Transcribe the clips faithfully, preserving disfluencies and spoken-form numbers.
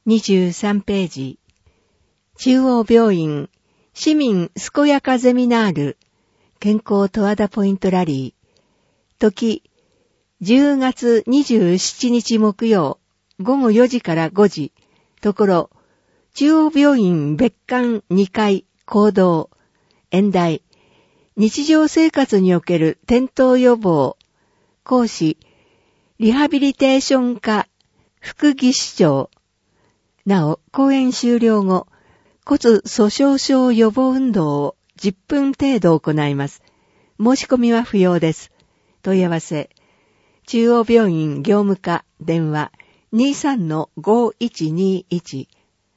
にじゅうさんページ。中央病院市民健やかゼミナール健康十和田ポイントラリー。時じゅうがつにじゅうしちにち木曜ごごよじからごじ。ところ中央病院別館にかい講堂。演題日常生活における転倒予防。講師リハビリテーション科副技師長。なお、講演終了後、骨粗鬆症予防運動をじゅっぷん程度行います。申し込みは不要です。問い合わせ、中央病院業務課電話 にじゅうさんのごいちにいち。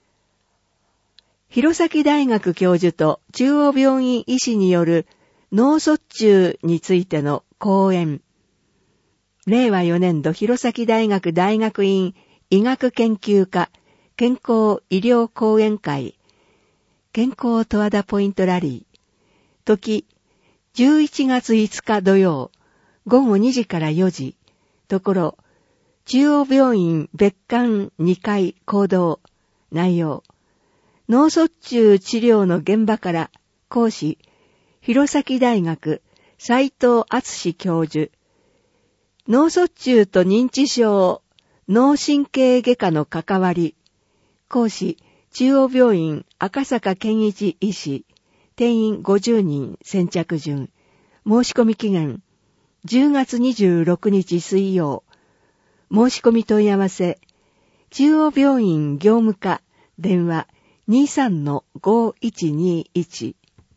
弘前大学教授と中央病院医師による脳卒中についての講演。れいわよねんど弘前大学大学院医学研究科健康医療講演会。健康十和田ポイントラリー。時じゅういちがついつか土曜ごごにじからよじ。ところ中央病院別館にかい講堂。内容脳卒中治療の現場から。講師弘前大学斉藤敦教授。脳卒中と認知症脳神経外科の関わり。講師中央病院赤坂健一医師。定員ごじゅうにん。先着順。申し込み期限じゅうがつにじゅうろくにち水曜。申し込み問い合わせ中央病院業務課電話 にじゅうさんのごいちにいち。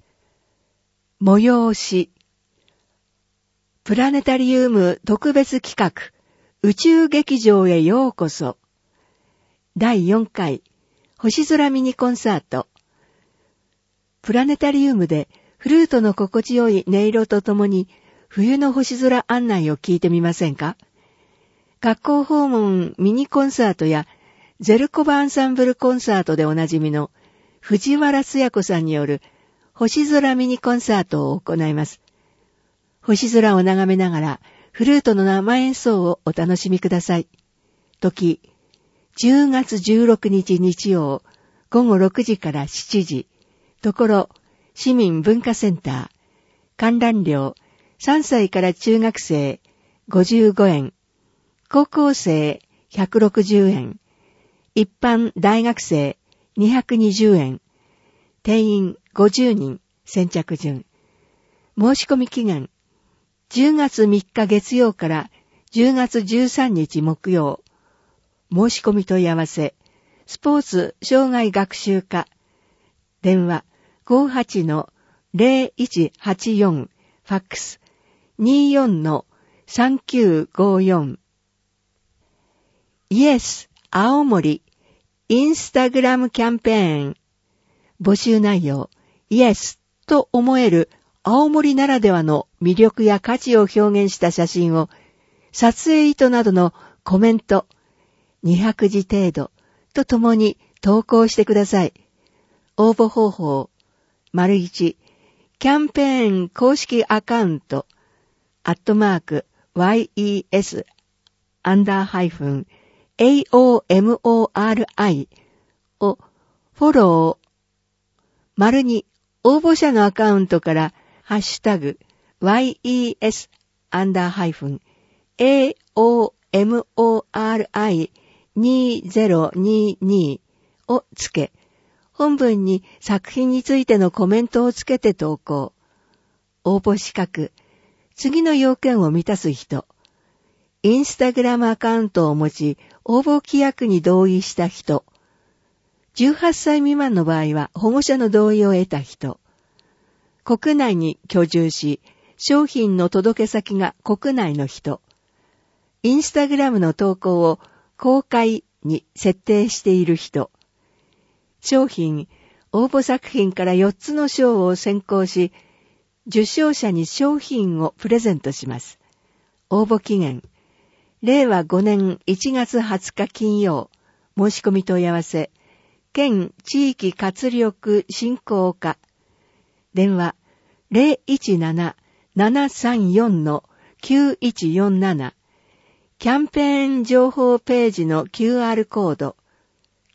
催しプラネタリウム特別企画宇宙劇場へようこそ。だいよんかい星空ミニコンサート。プラネタリウムでフルートの心地よい音色とともに冬の星空案内を聞いてみませんか？学校訪問ミニコンサートやゼルコバアンサンブルコンサートでおなじみの藤原つや子さんによる星空ミニコンサートを行います。星空を眺めながらフルートの生演奏をお楽しみください。時じゅうがつじゅうろくにち日曜ごごろくじからしちじ。ところ市民文化センター。観覧料さんさいから中学生ごじゅうごえん。高校生ひゃくろくじゅうえん。一般大学生にひゃくにじゅうえん。定員ごじゅうにん。先着順。申し込み期限じゅうがつみっか月曜からじゅうがつじゅうさんにち木曜。申し込み問い合わせスポーツ障害学習課電話 ごじゅうはちのぜろいちはちよん。ファックス にじゅうよんのさんきゅうごよん。イエス青森インスタグラムキャンペーン。募集内容イエスと思える青森ならではの魅力や価値を表現した写真を撮影意図などのコメントにひゃくじ程度とともに投稿してください。応募方法丸一キャンペーン公式アカウントアットマーク ワイイーエス アンダーハイフン エーオーエムオーアールアイ をフォロー丸に応募者のアカウントからハッシュタグ ワイイーエス アンダーハイフン エーオーエムオーアールアイにせんにじゅうにをつけ、本文に作品についてのコメントをつけて投稿。応募資格、次の要件を満たす人、インスタグラムアカウントを持ち、応募規約に同意した人、じゅうはっさい未満の場合は保護者の同意を得た人、国内に居住し、商品の届け先が国内の人、インスタグラムの投稿を公開に設定している人、商品、応募作品からよっつの賞を選考し、受賞者に商品をプレゼントします。応募期限、れいわごねんいちがつはつか金曜、申し込み問い合わせ、県地域活力振興課、電話ぜろいちなな ななさんよんのきゅういちよんなな、キャンペーン情報ページの キューアール コード、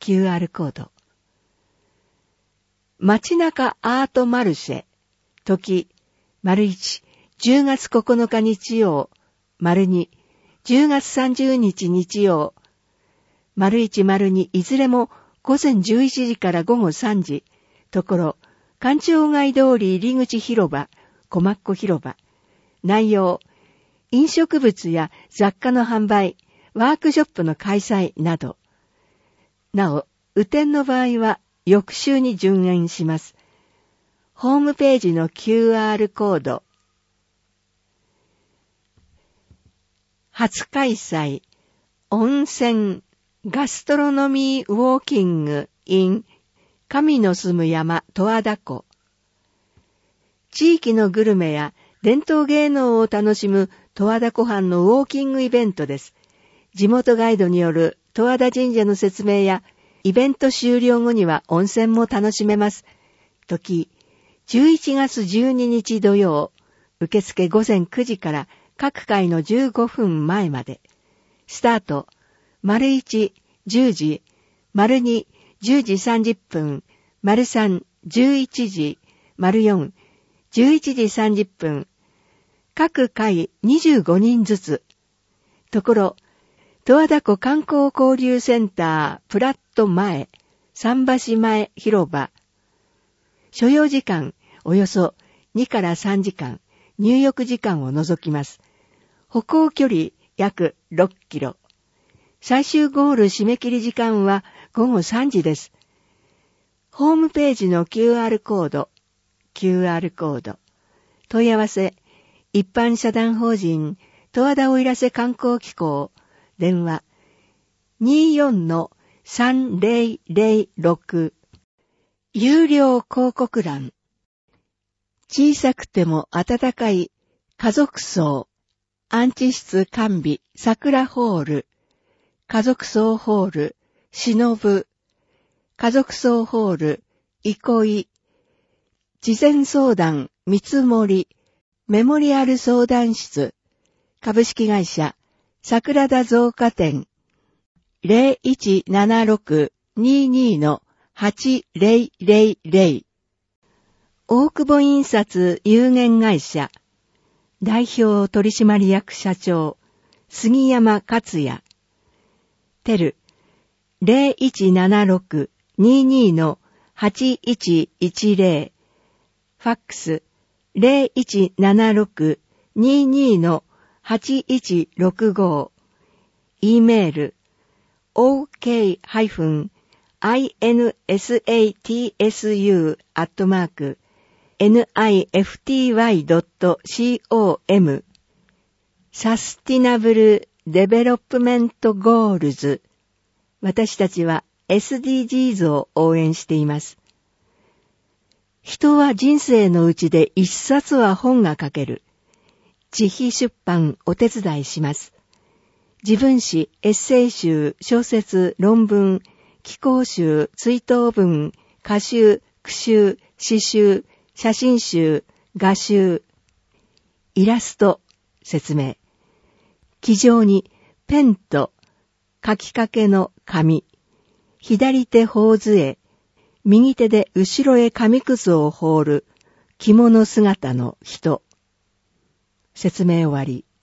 キューアール コード。街中アートマルシェ、時、丸一、じゅうがつここのか日曜、丸二、じゅうがつさんじゅうにち日曜、丸一丸二いずれも午前じゅういちじから午後さんじ、ところ、官庁街通り入口広場、小松子広場、内容、飲食物や雑貨の販売、ワークショップの開催など。なお、雨天の場合は翌週に順延します。ホームページの キューアール コード。初開催、温泉、ガストロノミーウォーキング in 神の住む山十和田湖。地域のグルメや伝統芸能を楽しむ十和田湖畔のウォーキングイベントです。地元ガイドによる十和田神社の説明やイベント終了後には温泉も楽しめます。時、じゅういちがつじゅうににち土曜、受付午前くじから各回のじゅうごふんまえまで。スタート、丸一、じゅうじ、丸二、じゅうじさんじゅっぷん、丸三、じゅういちじ、丸四、じゅういちじさんじゅっぷん。各回にじゅうごにんずつ。ところ、十和田湖観光交流センタープラット前、桟橋前広場。所要時間およそにからさんじかん、入浴時間を除きます。歩行距離約ろっキロ。最終ゴール締め切り時間はごごさんじです。ホームページの キューアール コード、キューアール コード。問い合わせ、一般社団法人、十和田奥入瀬観光機構、電話、にじゅうよんのさんぜろぜろろく。有料広告欄。小さくても温かい家族葬、安置室完備桜ホール、家族葬ホール、しのぶ、家族葬ホール、憩い、事前相談、見積もり、メモリアル相談室、株式会社、桜田造花店、ゼロいちななろく にじゅうに のはちぜろぜろぜろ。大久保印刷有限会社、代表取締役社長、杉山克也。テル、ゼロいちななろく にじゅうに のはちいちいちぜろ。ファックス、ゼロいちななろく にじゅうに のはちいちろくご。E メール、オーケー インサトス アットマーク、ニフティーワイ ドット コム サスティナブルデベロップメントゴールズ。私たちは エスディージーズ を応援しています。人は人生のうちで一冊は本が書ける。自費出版お手伝いします。自分史、エッセイ集、小説、論文、寄稿集、追悼文、歌集、句集、詩集、写真集、画集、イラスト、説明。記上にペンと書きかけの紙、左手頬杖、右手で後ろへ紙くずを放る着物姿の人。説明終わり。